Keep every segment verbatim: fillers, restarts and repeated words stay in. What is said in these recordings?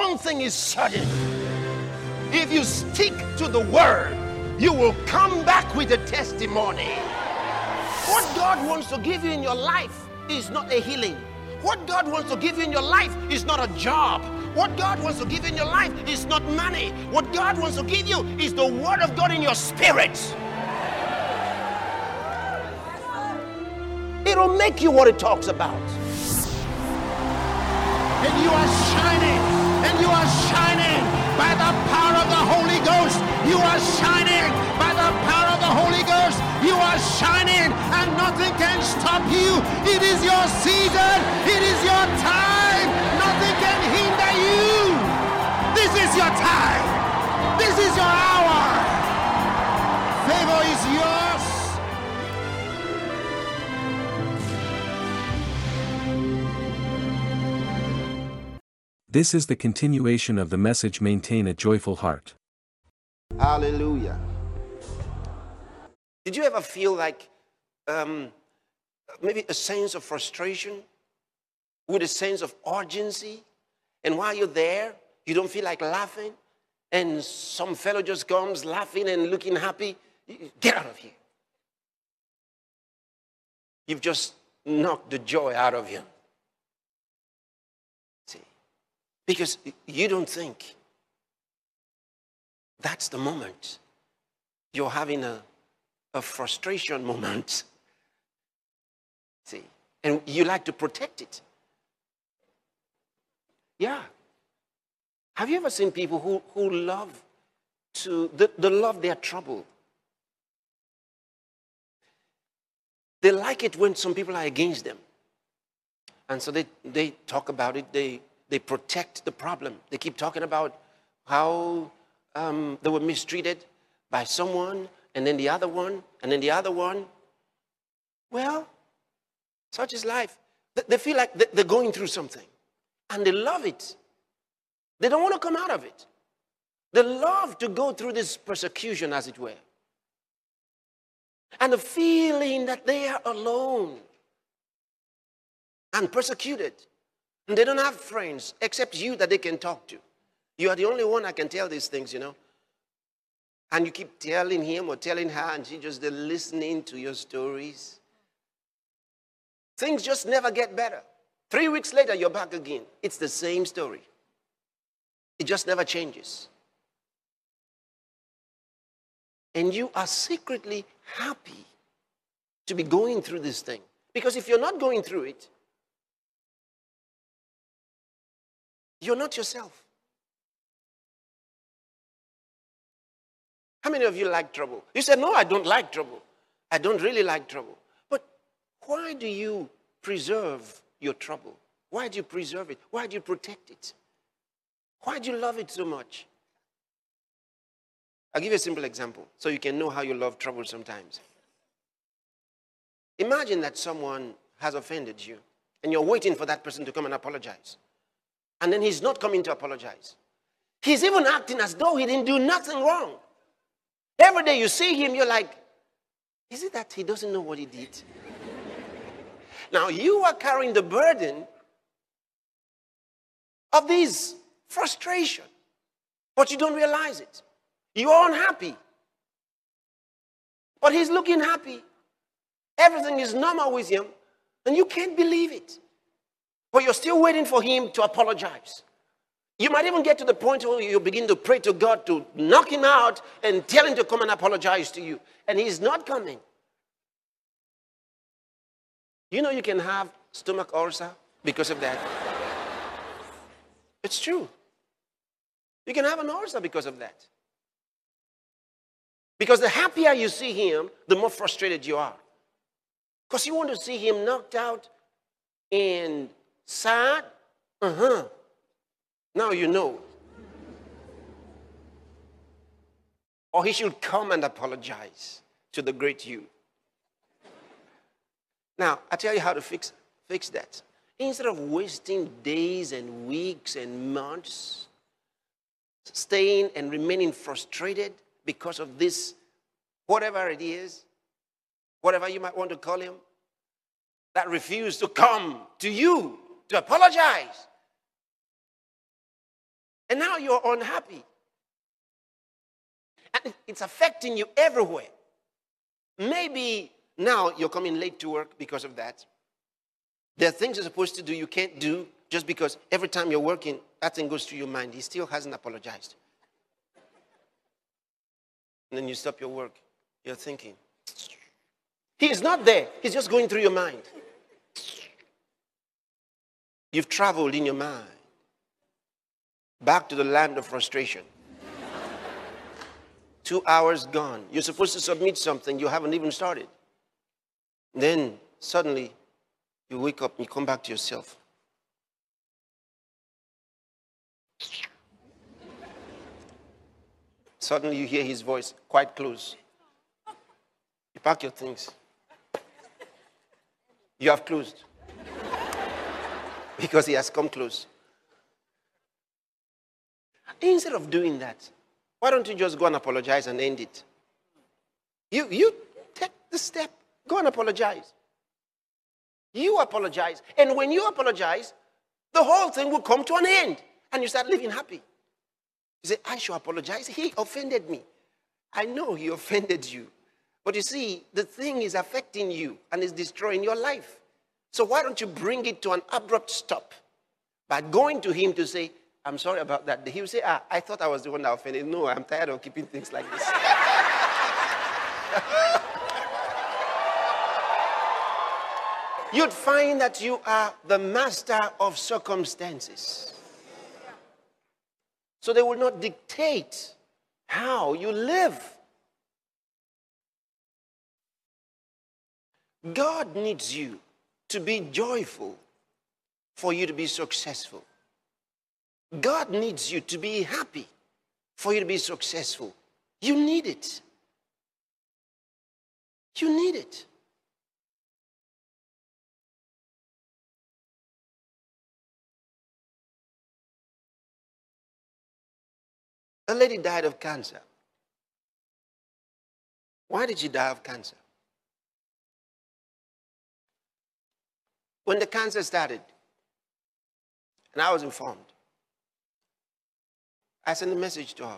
one thing is certain. If you stick to the word, you will come back with a testimony. What God wants to give you in your life is not a healing. What God wants to give you in your life is not a job. What God wants to give you in your life is not money. What God wants to give you is the word of God in your spirit. It'll make you what it talks about. And you are shining, and you are shining by the power of the Holy Ghost. You are shining by the power of the Holy Ghost. You are shining, and nothing can stop you. It is your season. It is your time. Nothing can hinder you. This is your time. This is your hour. Favor is yours. This is the continuation of the message Maintain a Joyful Heart. Hallelujah. Did you ever feel like um, maybe a sense of frustration with a sense of urgency? And while you're there, you don't feel like laughing? And some fellow just comes laughing and looking happy? Get out of here. You've just knocked the joy out of him. Because you don't think that's the moment. You're having a, a frustration moment. See? And you like to protect it. Yeah. Have you ever seen people who, who love to, they, they love their trouble? They like it when some people are against them. And so they, they talk about it, they They protect the problem. They keep talking about how um, they were mistreated by someone, and then the other one, and then the other one. Well, such is life. They feel like they're going through something, and they love it. They don't want to come out of it. They love to go through this persecution, as it were. And the feeling that they are alone and persecuted. And they don't have friends except you that they can talk to. You are the only one that can tell these things, you know. And you keep telling him or telling her, and she just listening to your stories. Things just never get better. Three weeks later, you're back again. It's the same story. It just never changes. And you are secretly happy to be going through this thing. Because if you're not going through it, you're not yourself. How many of you like trouble? You said, no, I don't like trouble. I don't really like trouble. But why do you preserve your trouble? Why do you preserve it? Why do you protect it? Why do you love it so much? I'll give you a simple example so you can know how you love trouble sometimes. Imagine that someone has offended you and you're waiting for that person to come and apologize. And then he's not coming to apologize. He's even acting as though he didn't do nothing wrong. Every day you see him, you're like, is it that he doesn't know what he did? Now you are carrying the burden of this frustration, but you don't realize it. You are unhappy. But he's looking happy. Everything is normal with him, and you can't believe it. But you're still waiting for him to apologize. You might even get to the point where you begin to pray to God to knock him out and tell him to come and apologize to you. And he's not coming. You know you can have stomach ulcer because of that. It's true. You can have an ulcer because of that. Because the happier you see him, the more frustrated you are. Because you want to see him knocked out and sad. Uh-huh. Now you know. Or he should come and apologize to the great you. Now, I tell you how to fix, fix that. Instead of wasting days and weeks and months staying and remaining frustrated because of this, whatever it is, whatever you might want to call him, that refused to come to you to apologize. And now you're unhappy. And it's affecting you everywhere. Maybe now you're coming late to work because of that. There are things you're supposed to do you can't do just because every time you're working, that thing goes through your mind. He still hasn't apologized. And then you stop your work. You're thinking. He's not there. He's just going through your mind. You've traveled in your mind back to the land of frustration. Two hours gone. You're supposed to submit something you haven't even started. Then suddenly you wake up and you come back to yourself. Suddenly you hear his voice quite close. You pack your things. You have closed. Because he has come close. Instead of doing that, why don't you just go and apologize and end it? You, you take the step. Go and apologize. You apologize. And when you apologize, the whole thing will come to an end. And you start living happy. You say, I should apologize. He offended me. I know he offended you. But you see, the thing is affecting you and is destroying your life. So why don't you bring it to an abrupt stop by going to him to say, I'm sorry about that. He will say, ah, I thought I was the one that offended. No, I'm tired of keeping things like this. You'd find that you are the master of circumstances. So they will not dictate how you live. God needs you to be joyful for you to be successful. God needs you to be happy for you to be successful. You need it. You need it. A lady died of cancer. Why did she die of cancer? When the cancer started, and I was informed, I sent a message to her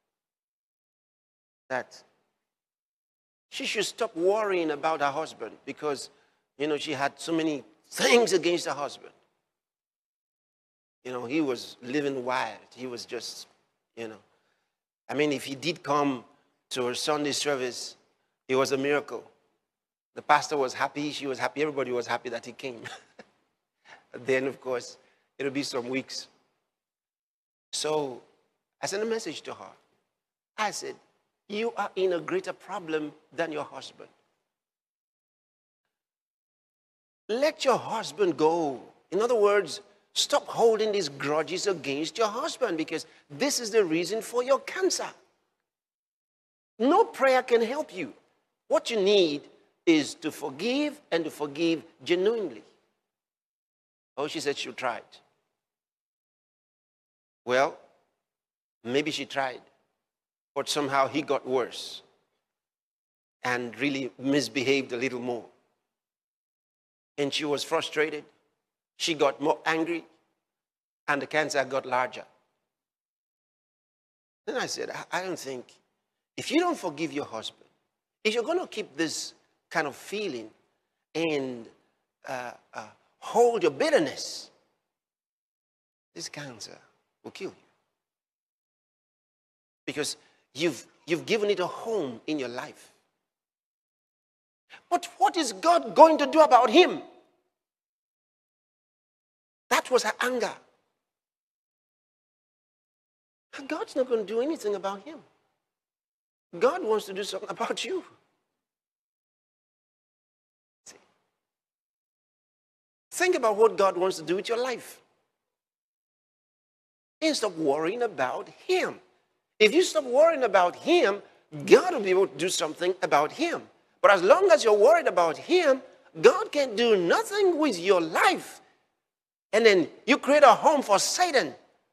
that she should stop worrying about her husband because, you know, she had so many things against her husband. You know, he was living wild. He was just, you know. I mean, if he did come to her Sunday service, it was a miracle. The pastor was happy. She was happy. Everybody was happy that he came. Then, of course, it'll be some weeks. So I sent a message to her. I said, you are in a greater problem than your husband. Let your husband go. In other words, stop holding these grudges against your husband because this is the reason for your cancer. No prayer can help you. What you need is to forgive and to forgive genuinely. Oh, she said she tried. Well, maybe she tried, but somehow he got worse and really misbehaved a little more. And she was frustrated. She got more angry, and the cancer got larger. Then I said, I don't think, if you don't forgive your husband, if you're going to keep this kind of feeling and uh, uh, hold your bitterness, this cancer will kill you. Because you've, you've given it a home in your life. But what is God going to do about him? That was her anger. And God's not going to do anything about him. God wants to do something about you. See? Think about what God wants to do with your life. And stop worrying about him. If you stop worrying about him, God will be able to do something about him. But as long as you're worried about him, God can do nothing with your life. And then you create a home for Satan.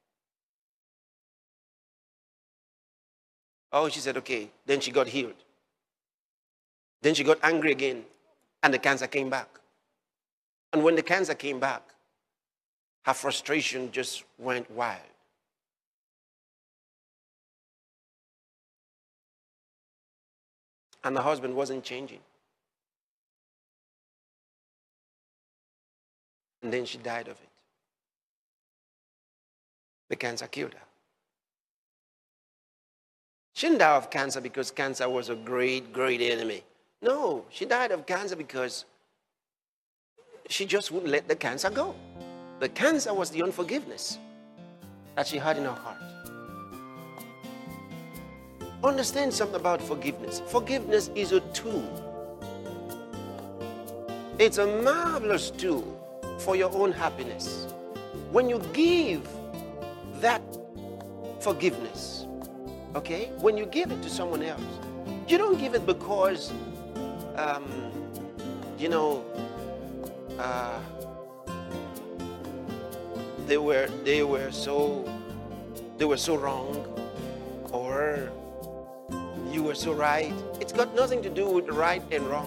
Oh, she said, okay. Then she got healed. Then she got angry again. And the cancer came back. And when the cancer came back, her frustration just went wild. And the husband wasn't changing. And then she died of it. The cancer killed her. She didn't die of cancer because cancer was a great, great enemy. No, she died of cancer because she just wouldn't let the cancer go. The cancer was the unforgiveness that she had in her heart. Understand something about forgiveness. Forgiveness is a tool. It's a marvelous tool for your own happiness. When you give that forgiveness, okay, when you give it to someone else, you don't give it because, um, you know, uh, they were they were so they were so wrong, or you were so right. It's got nothing to do with right and wrong.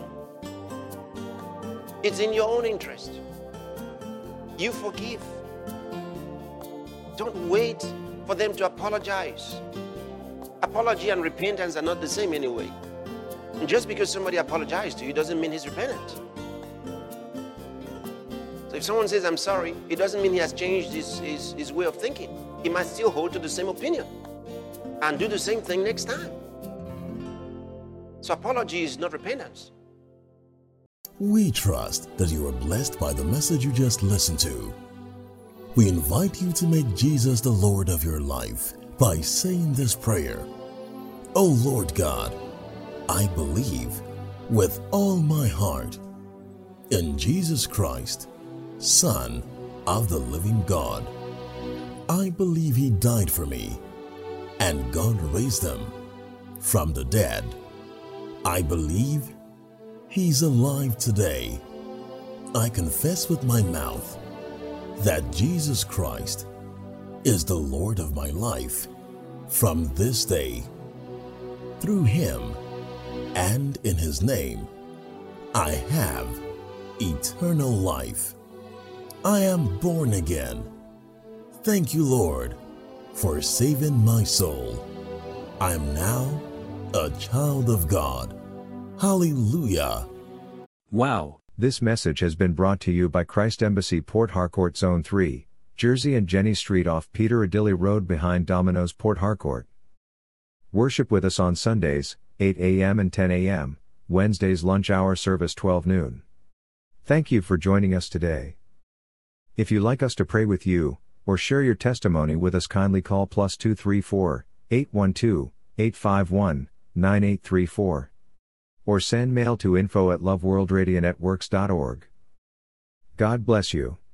It's in your own interest. You forgive. Don't wait for them to apologize. Apology and repentance are not the same anyway. And just because somebody apologized to you doesn't mean he's repentant. So if someone says, I'm sorry, it doesn't mean he has changed his, his, his way of thinking. He might still hold to the same opinion and do the same thing next time. So apology is not repentance. We trust that you are blessed by the message you just listened to. We invite you to make Jesus the Lord of your life by saying this prayer. O Lord God, I believe with all my heart in Jesus Christ, Son of the living God. I believe He died for me and God raised Him from the dead. I believe He's alive today. I confess with my mouth that Jesus Christ is the Lord of my life from this day. Through Him and in His name, I have eternal life. I am born again. Thank you, Lord, for saving my soul. I am now a child of God. Hallelujah. Wow. This message has been brought to you by Christ Embassy Port Harcourt Zone three, Jersey and Jenny Street off Peter Adilly Road behind Domino's Port Harcourt. Worship with us on Sundays, eight a m and ten a m, Wednesdays lunch hour service twelve noon. Thank you for joining us today. If you like us to pray with you, or share your testimony with us, kindly call plus two three four, eight one two, eight five one, nine eight three four. Or send mail to info at loveworldradionetworks dot org. God bless you.